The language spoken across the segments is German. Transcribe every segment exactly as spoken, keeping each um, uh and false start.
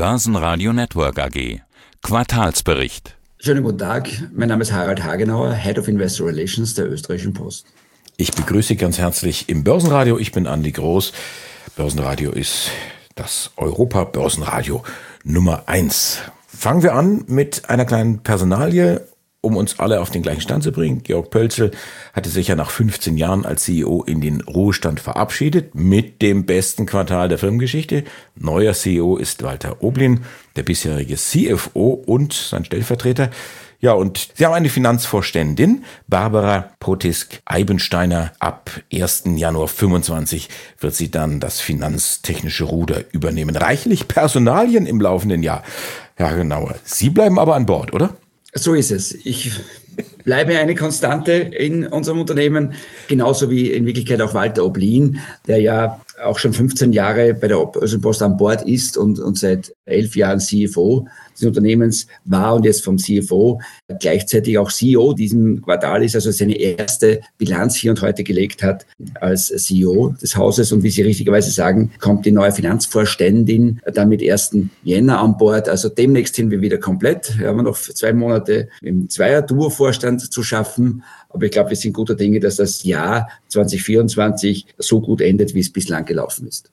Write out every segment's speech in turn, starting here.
Börsenradio Network A G. Quartalsbericht. Schönen guten Tag, mein Name ist Harald Hagenauer, Head of Investor Relations der Österreichischen Post. Ich begrüße Sie ganz herzlich im Börsenradio. Ich bin Andi Groß. Börsenradio ist das Europa-Börsenradio Nummer eins. Fangen wir an mit einer kleinen Personalie, um uns alle auf den gleichen Stand zu bringen. Georg Pölzl hatte sich ja nach fünfzehn Jahren als C E O in den Ruhestand verabschiedet mit dem besten Quartal der Firmengeschichte. Neuer C E O ist Walter Oblin, der bisherige C F O und sein Stellvertreter. Ja, und Sie haben eine Finanzvorständin, Barbara Potisk-Eibensteiner. Ab ersten Januar fünfundzwanzig wird sie dann das finanztechnische Ruder übernehmen. Reichlich Personalien im laufenden Jahr. Ja, genau. Sie bleiben aber an Bord, oder? So ist es. Ich bleibe eine Konstante in unserem Unternehmen, genauso wie in Wirklichkeit auch Walter Oblin, der ja auch schon fünfzehn Jahre bei der Österreichischen Post an Bord ist und, und seit elf Jahren C F O des Unternehmens war und jetzt vom C F O gleichzeitig auch C E O diesem Quartal ist, also seine erste Bilanz hier und heute gelegt hat als C E O des Hauses. Und wie Sie richtigerweise sagen, kommt die neue Finanzvorständin dann mit ersten Jänner an Bord. Also demnächst sind wir wieder komplett. Wir haben noch zwei Monate im Zweier-Duo-Vorstand zu schaffen. Aber ich glaube, wir sind guter Dinge, dass das Jahr zwanzig vierundzwanzig so gut endet, wie es bislang gelaufen ist.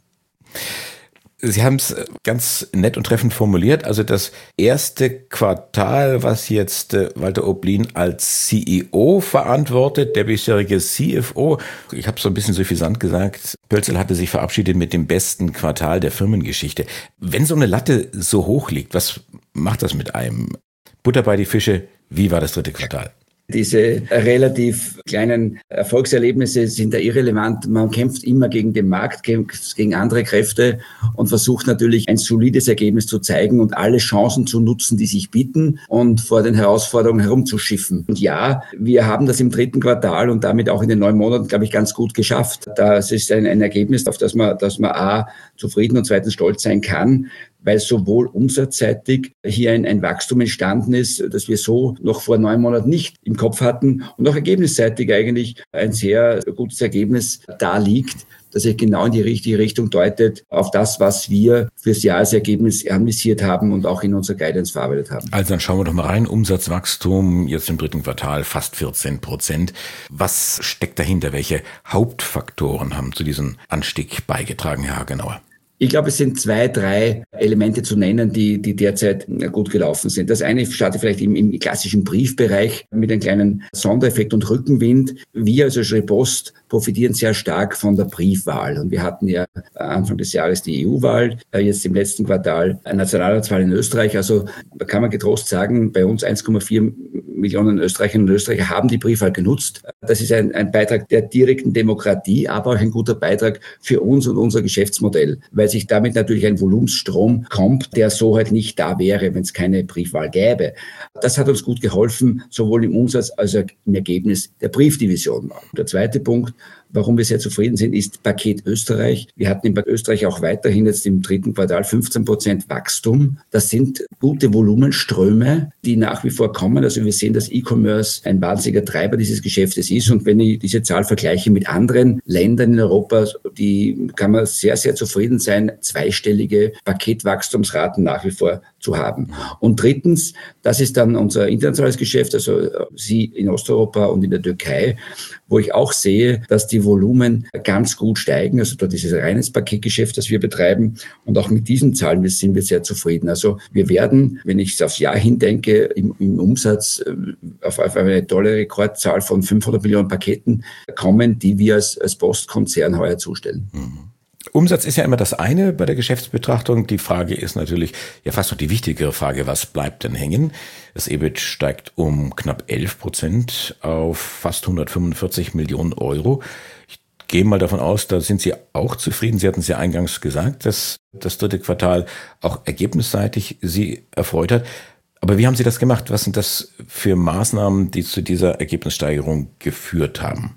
Sie haben es ganz nett und treffend formuliert. Also das erste Quartal, was jetzt Walter Oblin als C E O verantwortet, der bisherige C F O. Ich habe so ein bisschen suffisant gesagt, Pölzl hatte sich verabschiedet mit dem besten Quartal der Firmengeschichte. Wenn so eine Latte so hoch liegt, was macht das mit einem? Butter bei die Fische, wie war das dritte Quartal? Diese relativ kleinen Erfolgserlebnisse sind da irrelevant. Man kämpft immer gegen den Markt, gegen andere Kräfte und versucht natürlich ein solides Ergebnis zu zeigen und alle Chancen zu nutzen, die sich bieten und vor den Herausforderungen herumzuschiffen. Und ja, wir haben das im dritten Quartal und damit auch in den neun Monaten, glaube ich, ganz gut geschafft. Das ist ein, ein Ergebnis, auf das man, dass man A, zufrieden und zweitens stolz sein kann, weil sowohl umsatzseitig hier ein, ein Wachstum entstanden ist, das wir so noch vor neun Monaten nicht im Kopf hatten und auch ergebnisseitig eigentlich ein sehr gutes Ergebnis da liegt, das sich genau in die richtige Richtung deutet, auf das, was wir fürs Jahresergebnis anvisiert haben und auch in unserer Guidance verarbeitet haben. Also dann schauen wir doch mal rein. Umsatzwachstum jetzt im dritten Quartal fast vierzehn Prozent. Was steckt dahinter? Welche Hauptfaktoren haben zu diesem Anstieg beigetragen, Herr Hagenauer? Ich glaube, es sind zwei, drei Elemente zu nennen, die, die derzeit gut gelaufen sind. Das eine startet vielleicht im, im klassischen Briefbereich mit einem kleinen Sondereffekt und Rückenwind. Wir als Österreichische Post profitieren sehr stark von der Briefwahl. Und wir hatten ja Anfang des Jahres die E U-Wahl, jetzt im letzten Quartal eine Nationalratswahl in Österreich. Also da kann man getrost sagen, bei uns eins Komma vier Millionen Österreicherinnen und Österreicher haben die Briefwahl genutzt. Das ist ein, ein Beitrag der direkten Demokratie, aber auch ein guter Beitrag für uns und unser Geschäftsmodell, weil sich damit natürlich ein Volumensstrom kommt, der so halt nicht da wäre, wenn es keine Briefwahl gäbe. Das hat uns gut geholfen, sowohl im Umsatz als auch im Ergebnis der Briefdivision. Der zweite Punkt, warum wir sehr zufrieden sind, ist Paket Österreich. Wir hatten in Paket Österreich auch weiterhin jetzt im dritten Quartal fünfzehn Prozent Wachstum. Das sind gute Volumenströme, die nach wie vor kommen. Also wir sehen, dass E-Commerce ein wahnsinniger Treiber dieses Geschäftes ist. Und wenn ich diese Zahl vergleiche mit anderen Ländern in Europa, die kann man sehr, sehr zufrieden sein, zweistellige Paketwachstumsraten nach wie vor zu haben. Und drittens, das ist dann unser internationales Geschäft, also Sie in Osteuropa und in der Türkei, wo ich auch sehe, dass die Volumen ganz gut steigen. Also dort ist es ein reines Paketgeschäft, das wir betreiben. Und auch mit diesen Zahlen sind wir sehr zufrieden. Also wir werden, wenn ich aufs Jahr hindenke, im, im Umsatz auf, auf eine tolle Rekordzahl von fünfhundert Millionen Paketen kommen, die wir als, als Postkonzern heuer zustellen. Mhm. Umsatz ist ja immer das eine bei der Geschäftsbetrachtung. Die Frage ist natürlich ja fast noch die wichtigere Frage, was bleibt denn hängen? Das E B I T steigt um knapp elf Prozent auf fast hundertfünfundvierzig Millionen Euro. Ich gehe mal davon aus, da sind Sie auch zufrieden. Sie hatten es ja eingangs gesagt, dass das dritte Quartal auch ergebnisseitig Sie erfreut hat. Aber wie haben Sie das gemacht? Was sind das für Maßnahmen, die zu dieser Ergebnissteigerung geführt haben?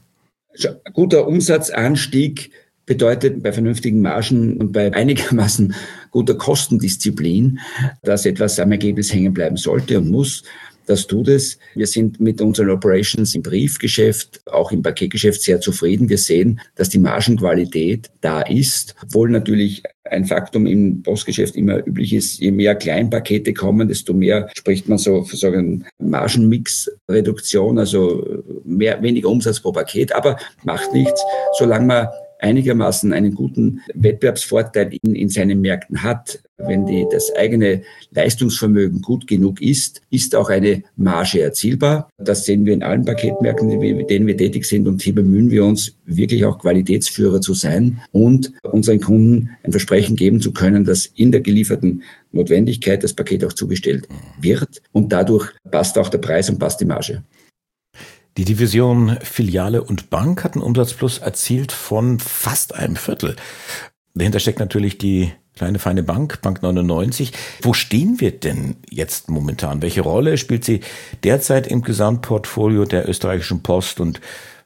Guter Umsatzanstieg bedeutet bei vernünftigen Margen und bei einigermaßen guter Kostendisziplin, dass etwas am Ergebnis hängen bleiben sollte und muss. Das tut es. Wir sind mit unseren Operations im Briefgeschäft, auch im Paketgeschäft sehr zufrieden. Wir sehen, dass die Margenqualität da ist, obwohl natürlich ein Faktum im Postgeschäft immer üblich ist, je mehr Kleinpakete kommen, desto mehr spricht man so von so einer Margenmix-Reduktion, also mehr, weniger Umsatz pro Paket, aber macht nichts, solange man einigermaßen einen guten Wettbewerbsvorteil in, in seinen Märkten hat. Wenn die, das eigene Leistungsvermögen gut genug ist, ist auch eine Marge erzielbar. Das sehen wir in allen Paketmärkten, in denen wir tätig sind. Und hier bemühen wir uns, wirklich auch Qualitätsführer zu sein und unseren Kunden ein Versprechen geben zu können, dass in der gelieferten Notwendigkeit das Paket auch zugestellt wird. Und dadurch passt auch der Preis und passt die Marge. Die Division Filiale und Bank hat einen Umsatzplus erzielt von fast einem Viertel. Dahinter steckt natürlich die kleine feine Bank, Bank neunundneunzig. Wo stehen wir denn jetzt momentan? Welche Rolle spielt sie derzeit im Gesamtportfolio der österreichischen Post und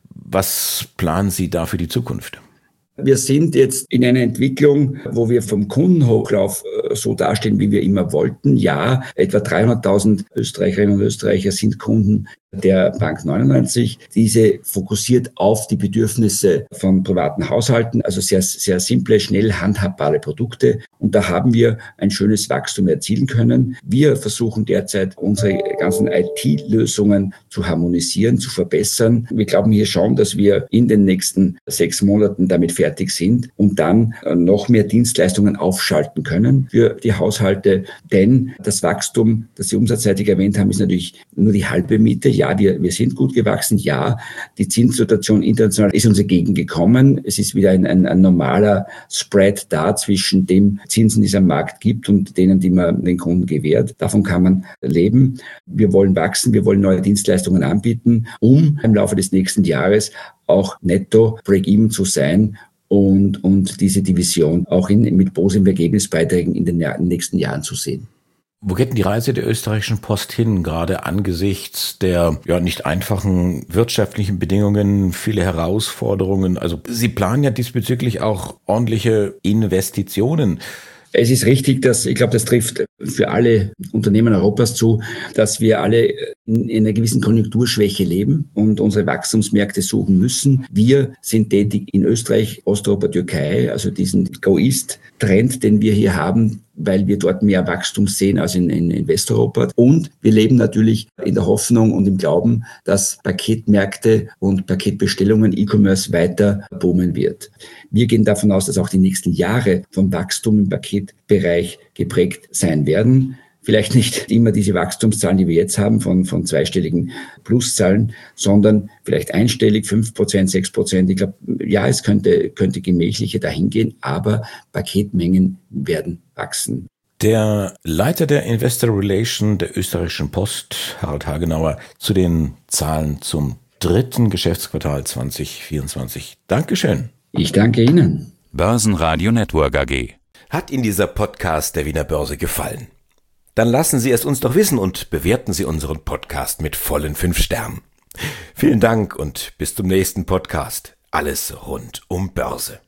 was planen Sie da für die Zukunft? Wir sind jetzt in einer Entwicklung, wo wir vom Kundenhochlauf so dastehen, wie wir immer wollten. Ja, etwa dreihunderttausend Österreicherinnen und Österreicher sind Kunden der Bank neunundneunzig. Diese fokussiert auf die Bedürfnisse von privaten Haushalten, also sehr, sehr simple, schnell handhabbare Produkte. Und da haben wir ein schönes Wachstum erzielen können. Wir versuchen derzeit, unsere ganzen I T-Lösungen zu harmonisieren, zu verbessern. Wir glauben hier schon, dass wir in den nächsten sechs Monaten damit fertig sind und dann noch mehr Dienstleistungen aufschalten können für die Haushalte. Denn das Wachstum, das Sie umsatzseitig erwähnt haben, ist natürlich nur die halbe Miete. Ja, wir, wir sind gut gewachsen. Ja, die Zinssituation international ist uns entgegengekommen. Es ist wieder ein, ein, ein normaler Spread da zwischen dem Zinsen, die es am Markt gibt und denen, die man den Kunden gewährt. Davon kann man leben. Wir wollen wachsen, wir wollen neue Dienstleistungen anbieten, um im Laufe des nächsten Jahres auch netto Break-Even zu sein und, und diese Division auch in, mit positiven Ergebnisbeiträgen in den, in den nächsten Jahren zu sehen. Wo geht denn die Reise der österreichischen Post hin, gerade angesichts der ja nicht einfachen wirtschaftlichen Bedingungen, viele Herausforderungen? Also Sie planen ja diesbezüglich auch ordentliche Investitionen. Es ist richtig, dass, ich glaube, das trifft für alle Unternehmen Europas zu, dass wir alle in einer gewissen Konjunkturschwäche leben und unsere Wachstumsmärkte suchen müssen. Wir sind tätig in Österreich, Osteuropa, Türkei, also diesen Go-East-Trend, den wir hier haben, weil wir dort mehr Wachstum sehen als in, in, in Westeuropa. Und wir leben natürlich in der Hoffnung und im Glauben, dass Paketmärkte und Paketbestellungen E-Commerce weiter boomen wird. Wir gehen davon aus, dass auch die nächsten Jahre vom Wachstum im Paketbereich geprägt sein werden. Vielleicht nicht immer diese Wachstumszahlen, die wir jetzt haben, von, von zweistelligen Pluszahlen, sondern vielleicht einstellig, fünf Prozent, sechs Prozent. Ich glaube, ja, es könnte, könnte gemächlicher dahin gehen, aber Paketmengen werden wachsen. Der Leiter der Investor Relation der österreichischen Post, Harald Hagenauer, zu den Zahlen zum dritten Geschäftsquartal zwanzig vierundzwanzig. Dankeschön. Ich danke Ihnen. Börsenradio Network A G. Hat Ihnen dieser Podcast der Wiener Börse gefallen? Dann lassen Sie es uns doch wissen und bewerten Sie unseren Podcast mit vollen fünf Sternen. Vielen Dank und bis zum nächsten Podcast. Alles rund um Börse.